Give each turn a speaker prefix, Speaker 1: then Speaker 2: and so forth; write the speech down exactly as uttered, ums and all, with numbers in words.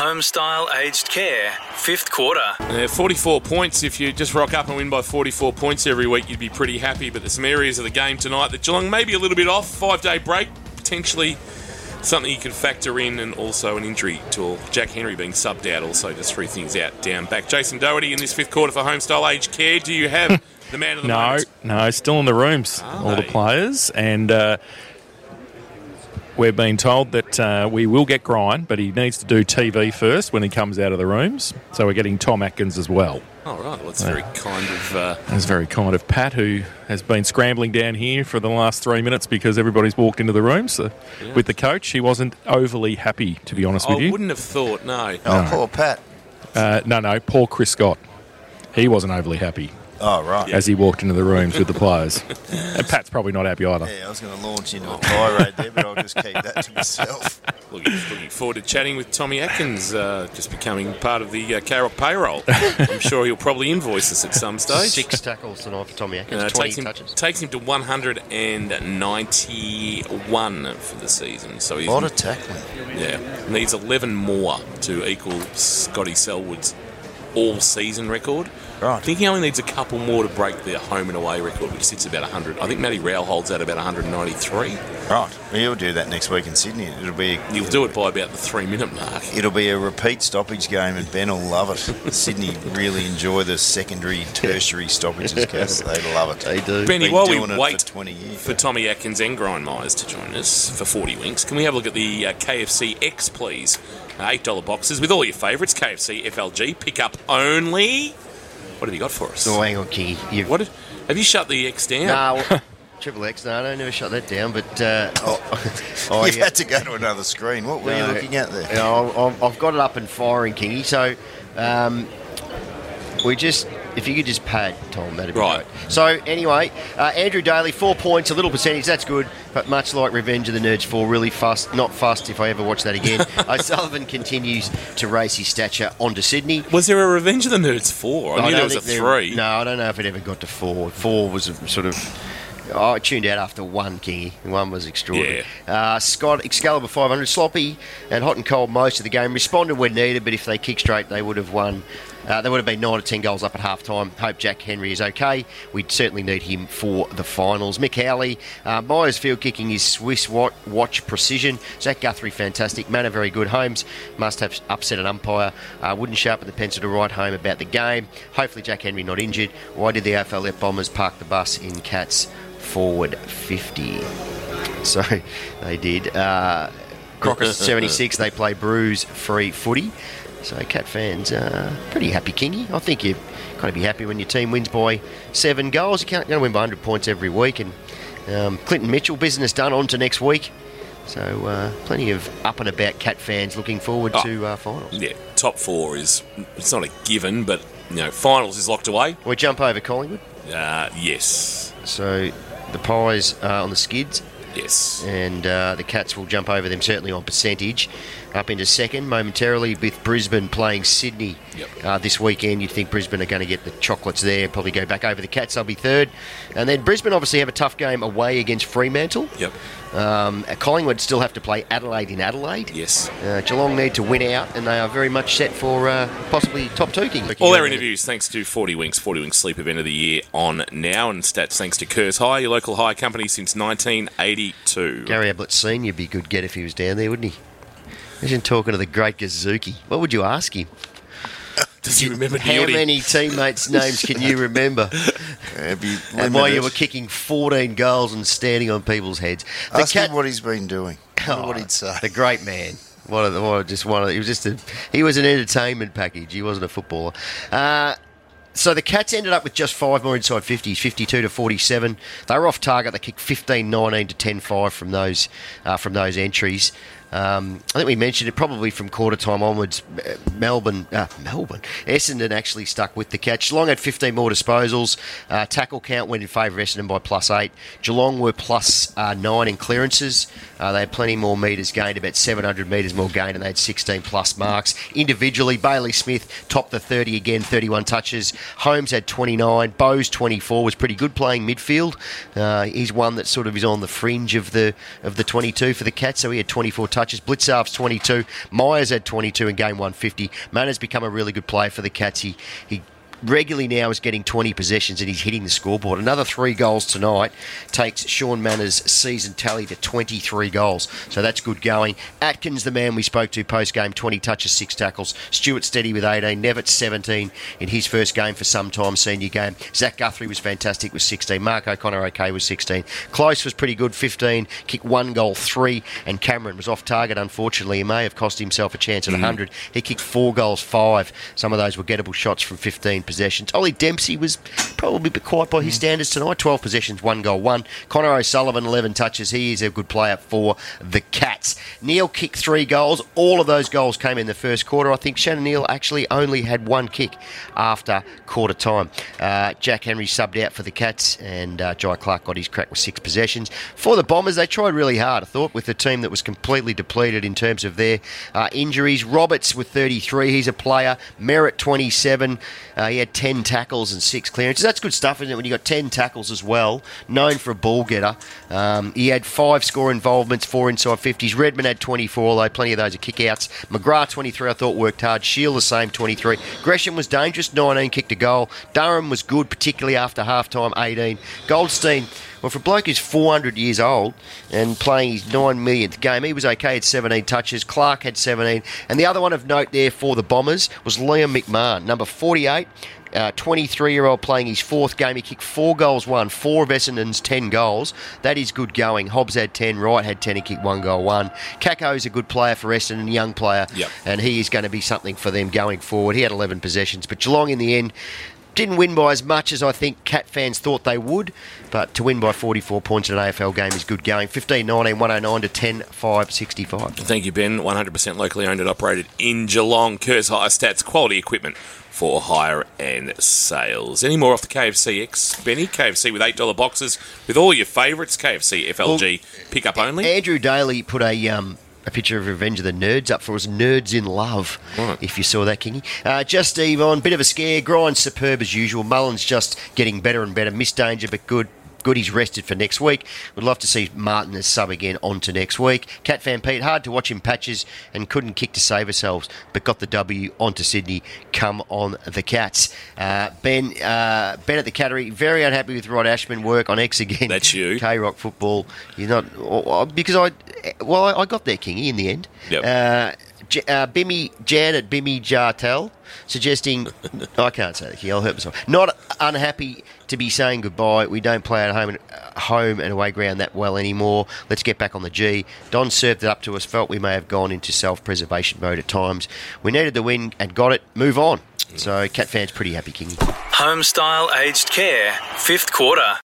Speaker 1: Homestyle Aged Care, fifth quarter.
Speaker 2: Uh, forty-four points. If you just rock up and win by forty-four points every week, you'd be pretty happy. But there's some areas of the game tonight that Geelong may be a little bit off. Five-day break, potentially something you could factor in, and also an injury to Jack Henry being subbed out. Also, just three things out, down, back. Jason Doherty in this fifth quarter for Homestyle Aged Care. Do you have the man of the
Speaker 3: no,
Speaker 2: moment?
Speaker 3: No, still in the rooms,
Speaker 2: Are
Speaker 3: all
Speaker 2: they?
Speaker 3: the players. And uh, we've been told that uh, we will get Grind, but he needs to do T V first when he comes out of the rooms. So we're getting Tom Atkins as well.
Speaker 2: Oh, right. Well, that's very kind of... Uh...
Speaker 3: That's very kind of Pat, who has been scrambling down here for the last three minutes because everybody's walked into the room. So
Speaker 2: Yeah.
Speaker 3: with the coach, he wasn't overly happy, to be honest with
Speaker 2: I
Speaker 3: you.
Speaker 2: wouldn't have thought, no.
Speaker 4: Oh, poor Pat.
Speaker 3: Uh, no, no, poor Chris Scott. He wasn't overly happy
Speaker 4: Oh, right.
Speaker 3: as he walked into the rooms with the players. And Pat's probably not happy either.
Speaker 4: Yeah, I was going to launch into a tirade there, but I'll just keep that to myself.
Speaker 2: Looking, looking forward to chatting with Tommy Atkins, uh, just becoming part of the uh, K-Rock payroll. I'm sure he'll probably invoice us at some stage.
Speaker 5: Six tackles tonight for Tommy Atkins,
Speaker 2: Uh,
Speaker 5: twenty
Speaker 2: takes, him,
Speaker 5: touches.
Speaker 2: takes him to one hundred ninety-one for the season. So he's
Speaker 4: A lot of tackling.
Speaker 2: yeah needs eleven more to equal Scotty Selwood's all-season record.
Speaker 4: Right.
Speaker 2: I think he only needs a couple more to break the home and away record, which sits about one hundred. I think Matty Rowell holds that about one ninety-three.
Speaker 4: Right. Well, he'll do that next week in Sydney. It'll be
Speaker 2: He'll do it by about the three-minute mark.
Speaker 4: It'll be a repeat stoppage game, and Ben will love it. Sydney really enjoy the secondary, tertiary stoppages, because they love it.
Speaker 5: They do.
Speaker 2: Benny,
Speaker 4: Been
Speaker 2: while we
Speaker 4: doing it
Speaker 2: wait
Speaker 4: for twenty years.
Speaker 2: for Tommy Atkins and Grind Myers to join us for forty winks, can we have a look at the uh, K F C X, please? Uh, eight dollar boxes with all your favourites. K F C F L G, pick up only. What have you got for us?
Speaker 5: Oh, hang on, Kingy. You've...
Speaker 2: What? Have you shut the X down?
Speaker 5: No, well, Triple X, no, I never shut that down, but... Uh, oh, oh,
Speaker 4: You've
Speaker 5: yeah.
Speaker 4: had to go to another screen. What were
Speaker 5: No,
Speaker 4: you looking at there?
Speaker 5: No, I've got it up and firing, Kingy. So, um, we just... If you could just pad, Tom, that'd be
Speaker 2: Right.
Speaker 5: great. So, anyway, uh, Andrew Daly, four points, a little percentage, that's good, but much like Revenge of the Nerds four, really fast, not fast if I ever watch that again. O'Sullivan continues to race his stature onto Sydney.
Speaker 2: Was there a Revenge of the Nerds four? I, knew there was a
Speaker 5: think
Speaker 2: three.
Speaker 5: No, I don't know if it ever got to four. Four was a sort of... Oh, I tuned out after one, Kingy. One was extraordinary. Uh, Scott, Excalibur five hundred, sloppy and hot and cold most of the game. Responded when needed, but if they kick straight, they would have won. Uh, they would have been nine or ten goals up at half time. Hope Jack Henry is okay. We'd certainly need him for the finals. Mick Howley, uh, Myers field kicking is Swiss watch, watch precision. Zach Guthrie, fantastic. Manor, very good. Holmes must have upset an umpire. Uh, wouldn't sharpen the pencil to write home about the game. Hopefully Jack Henry not injured. Why did the A F L let Bombers park the bus in Cats forward fifty? So they did. Uh, Crockers seventy-six, they play bruise free footy. So Cat fans uh, pretty happy, Kingy. I think you've got to be happy when your team wins by seven goals. You can't going to win by one hundred points every week. And um, Clinton Mitchell, business done, on to next week. So uh, plenty of up and about Cat fans looking forward
Speaker 2: Oh.
Speaker 5: to uh, finals.
Speaker 2: Yeah, top four is, it's not a given, but, you know, finals is locked away.
Speaker 5: We jump over Collingwood.
Speaker 2: Uh, yes.
Speaker 5: So the Pies are on the skids.
Speaker 2: Yes.
Speaker 5: And uh, the Cats will jump over them certainly on percentage up into second momentarily, with Brisbane playing Sydney
Speaker 2: Yep.
Speaker 5: uh, this weekend. You'd think Brisbane are going to get the chocolates there, probably go back over the Cats. They'll be third. And then Brisbane obviously have a tough game away against Fremantle.
Speaker 2: Yep.
Speaker 5: Um, Collingwood still have to play Adelaide in Adelaide.
Speaker 2: Yes.
Speaker 5: Uh, Geelong need to win out, and they are very much set for uh, possibly top two, King.
Speaker 2: All our interviews thanks to forty Winks, forty Winks Sleep Event of the Year on now, and stats thanks to Kerrs Hire, your local hire company since nineteen eighty-two.
Speaker 5: Gary Ablett Senior would be a good get if he was down there, wouldn't he? Imagine talking to the great Gazuki. What would you ask him?
Speaker 2: Does he remember
Speaker 5: How
Speaker 2: Neely?
Speaker 5: many teammates' names can you remember?
Speaker 4: Yeah, be
Speaker 5: And while you
Speaker 4: limited.
Speaker 5: were kicking fourteen goals and standing on people's heads. The
Speaker 4: Ask
Speaker 5: cat,
Speaker 4: him what he's been doing.
Speaker 5: Oh,
Speaker 4: what he'd say.
Speaker 5: The great man. One of the, one of just one of the, he was just a, he was an entertainment package. He wasn't a footballer. Uh, so the Cats ended up with just five more inside fifties, fifty-two to forty-seven. They were off target. They kicked fifteen nineteen to ten five from those uh, from those entries. Um, I think we mentioned it probably from quarter time onwards. uh, Melbourne, uh, Melbourne, Essendon actually stuck with the catch. Geelong had fifteen more disposals. Uh, tackle count went in favour of Essendon by plus eight. Geelong were plus uh, nine in clearances. Uh, they had plenty more metres gained, about seven hundred metres more gained, and they had sixteen plus marks. Individually, Bailey Smith topped the thirty again, thirty-one touches. Holmes had twenty-nine. Bowes twenty-four, was pretty good playing midfield. Uh, he's one that sort of is on the fringe of the of the twenty-two for the Cats, so he had twenty-four touches. touches. Blitzarf's twenty-two. Myers had twenty-two in game one fifty. Manners become a really good player for the Cats. He, he regularly now is getting twenty possessions and he's hitting the scoreboard. Another three goals tonight takes Sean Manners' season tally to twenty-three goals. So that's good going. Atkins, the man we spoke to post-game, twenty touches, six tackles. Stuart Steady with eighteen. Nevitt seventeen in his first game for some time, senior game. Zach Guthrie was fantastic with sixteen. Mark O'Connor okay with sixteen. Close was pretty good, fifteen. Kicked one goal, three. And Cameron was off target, unfortunately. He may have cost himself a chance at one hundred. He kicked four goals, five. Some of those were gettable shots from fifteen possessions. Ollie Dempsey was probably a bit quiet by his standards tonight. twelve possessions, one goal, one. Connor O'Sullivan, eleven touches. He is a good player for the Cats. Neil kicked three goals. All of those goals came in the first quarter. I think Shannon Neal actually only had one kick after quarter time. Uh, Jack Henry subbed out for the Cats, and uh, Jai Clark got his crack with six possessions. For the Bombers, they tried really hard, I thought, with the team that was completely depleted in terms of their uh, injuries. Roberts with thirty-three. He's a player. Merritt, twenty-seven. Uh, he had ten tackles and six clearances. That's good stuff, isn't it, when you got ten tackles as well. Known for a ball getter. Um, he had five score involvements, four inside fifties. Redmond had twenty-four, although plenty of those are kick-outs. McGrath, twenty-three, I thought worked hard. Shield, the same, twenty-three. Gresham was dangerous, nineteen, kicked a goal. Durham was good, particularly after half-time, eighteen. Goldstein, well, for a bloke who's four hundred years old and playing his nine millionth game, he was okay at seventeen touches. Clark had seventeen. And the other one of note there for the Bombers was Liam McMahon, number forty-eight. Uh, twenty-three-year-old playing his fourth game. He kicked four goals, one. Four of Essendon's ten goals. That is good going. Hobbs had ten, Wright had ten, he kicked one goal, one. Kako's a good player for Essendon, a young player,
Speaker 2: yep.
Speaker 5: and he is going to be something for them going forward. He had eleven possessions, but Geelong in the end didn't win by as much as I think Cat fans thought they would, but to win by forty-four points in an A F L game is good going. fifteen nineteen, one oh nine to ten five sixty-five.
Speaker 2: Thank you, Ben. one hundred percent locally owned and operated in Geelong. Kerr's Hire Stats, quality equipment for hire and sales. Any more off the K F C X, Benny? K F C with eight dollar boxes with all your favourites. K F C F L G well, pick up only.
Speaker 5: Andrew Daly put a um, a picture of Revenge of the Nerds up for us. Nerds in Love, right. If you saw that, Kingy. Uh, just Steve on, bit of a scare. Grind's superb as usual. Mullins just getting better and better. Missed danger, but good. Good, he's rested for next week. Would love to see Martin as sub again on to next week. Cat fan Pete, hard to watch in patches and couldn't kick to save ourselves, but got the W on to Sydney. Come on the Cats. Uh, Ben uh, Ben at the Cattery, very unhappy with Rod Ashman work on X again.
Speaker 2: That's you.
Speaker 5: K-Rock football. You're not... Because I... Well, I, I got there, Kingy, in the end.
Speaker 2: Yep.
Speaker 5: Uh, J- uh, Bimmy Janet Bimmy Jartel suggesting I can't say that, Kingy, I'll hurt myself. Not unhappy to be saying goodbye. We don't play at home and, uh, home and away ground that well anymore. Let's get back on the G. Don served it up to us. Felt we may have gone into self-preservation mode at times. We needed the win and got it. Move on. So Cat fans pretty happy, Kingy.
Speaker 1: Home style aged care, fifth quarter.